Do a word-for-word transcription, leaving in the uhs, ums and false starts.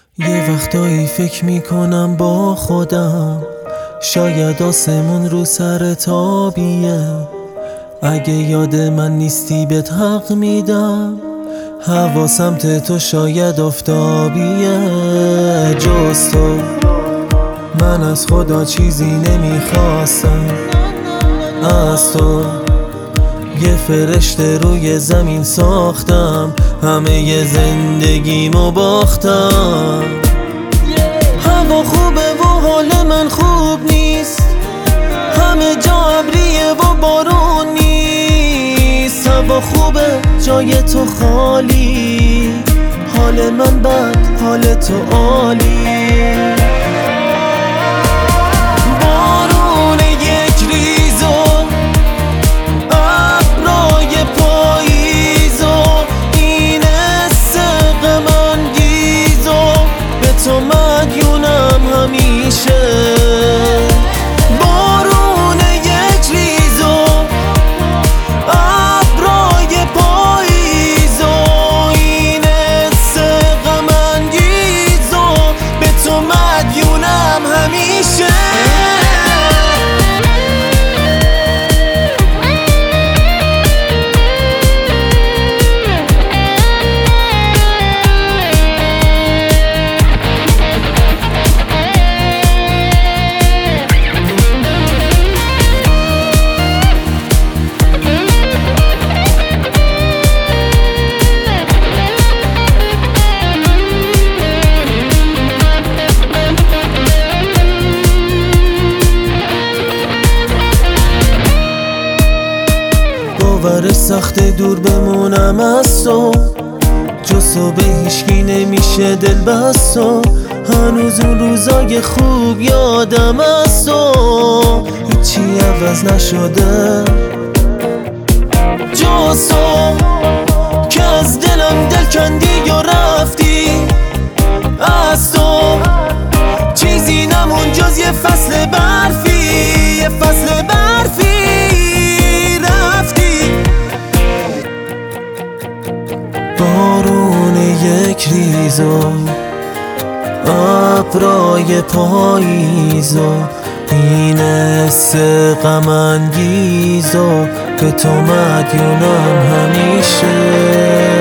یه وقتایی فکر میکنم با خودم شاید آسمون رو سر تابیه. اگه یاد من نیستی بهت حق میدم، هوا سمت تو شاید آفتابیه. جز تو من از خدا چیزی نمیخواستم، از تو یه فرشته روی زمین ساختم، همه ی زندگیمو باختم. هوا خوبه و حال من خوب نیست، همه جا ابریه و بارون نیست. هوا خوبه جای تو خالی، حال من بد حال تو عالی. تو مدیونم همیشه، بارون یک ریز و ابرای پاییز و این حس غم انگیز و به تو مدیونم همیشه. باورش سخته دور بمونم از تو، جز تو به هیچکی نمیشه دل بستو. هنوز اون روزای خوب یادم از تو، هیچی عوض نشده جز تو که از دلم دل کندی و رفتی. از تو چیزی نمون جز یه فصل برفی، یه فصل برفی. بارون یک ریز و ابرای پاییز و این حس غم انگیز و به تو مدیونم همیشه.